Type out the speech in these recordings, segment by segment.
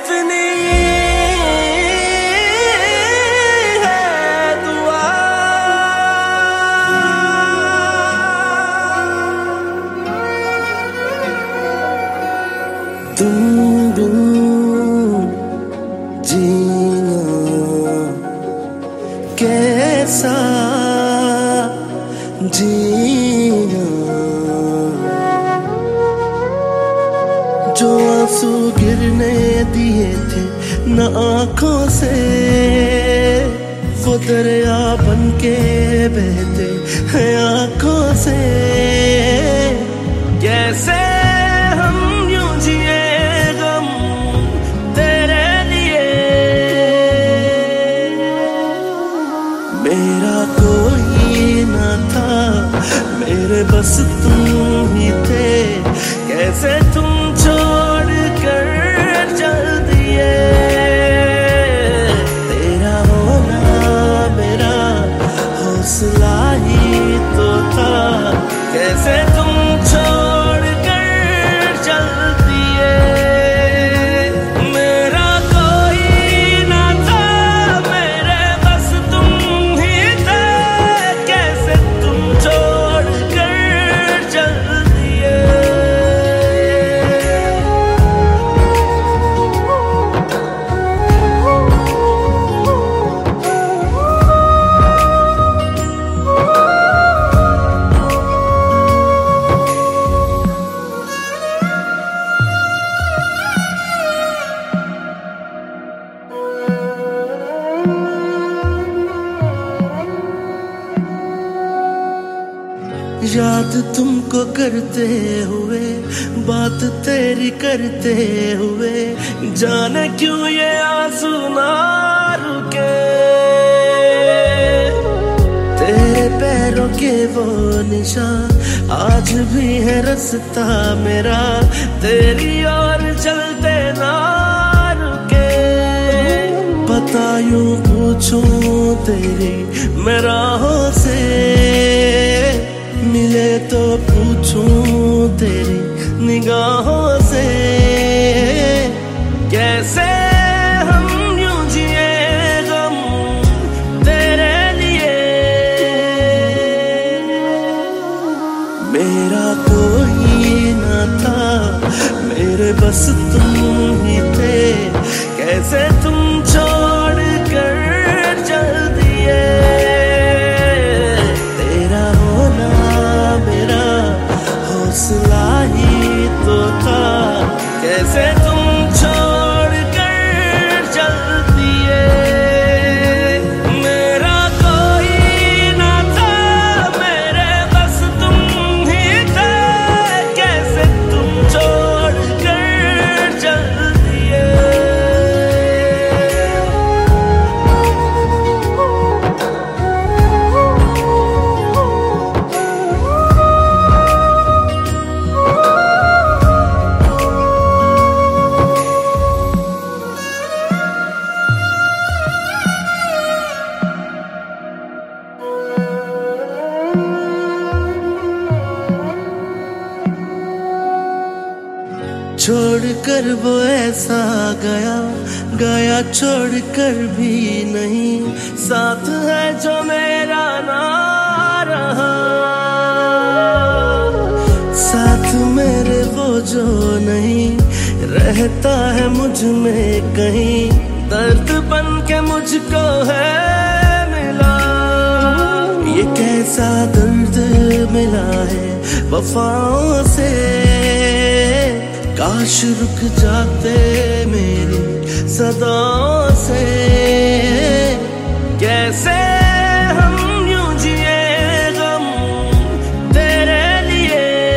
इतनी है दुआ, तुम बिन जीना कैसा जीना। जो आंसू गिरने दिए थे न आंखों से, वो दरिया बन के बहते हैं आंखों से। कैसे हम यूं जिए गम तेरे लिए, मेरा कोई ना था मेरे बस तुम ही थे। कैसे तुम छोड़ कर चल दिए, तेरा होना मेरा हौसला ही तो था। कैसे तुम छोड़ कर चल दिए, मेरा कोई ना था मेरे बस तुम ही थे। कैसे तुम छोड़ कर चल दिए। याद तुमको करते हुए, बात तेरी करते हुए, जाने क्यों ये आंसू ना रुके। तेरे पैरों के वो निशान आज भी है रास्ता मेरा, तेरी ओर चलते ना रुके। पता यूं पूछूं तेरी मैं राहों से, मिले तो पूछूं तेरी निगाहों से। कैसे हम यूं जिए गम तेरे लिए, मेरा कोई ना था मेरे बस तुम ही थे। कैसे तुम छोड़ कर चल दिए, तेरा होना मेरा हौसला ही तो था। कैसे तुम छोड़ कर चल दिए, मेरा कोई ना था मेरे बस तुम ही थे। कैसे तुम छोड़ कर चल दिए। छोड़ कर वो ऐसा गया, गया छोड़ कर भी नहीं। साथ है जो मेरा ना रहा, साथ मेरे वो जो नहीं रहता है मुझ में कहीं। दर्द बन के मुझको है मिला, ये कैसा दर्द मिला है वफाओं से। काश रुक जाते मेरी सदाओं से। कैसे हम यूं जिए गम तेरे लिए,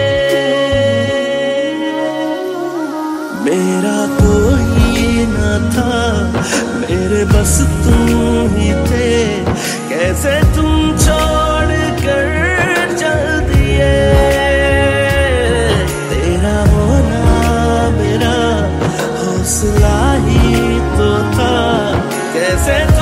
मेरा कोई ना था मेरे बस तुम ही थे। कैसे तुम छोड़ कर चल दिए, तेरा होना मेरा हौसला ही तो था। कैसे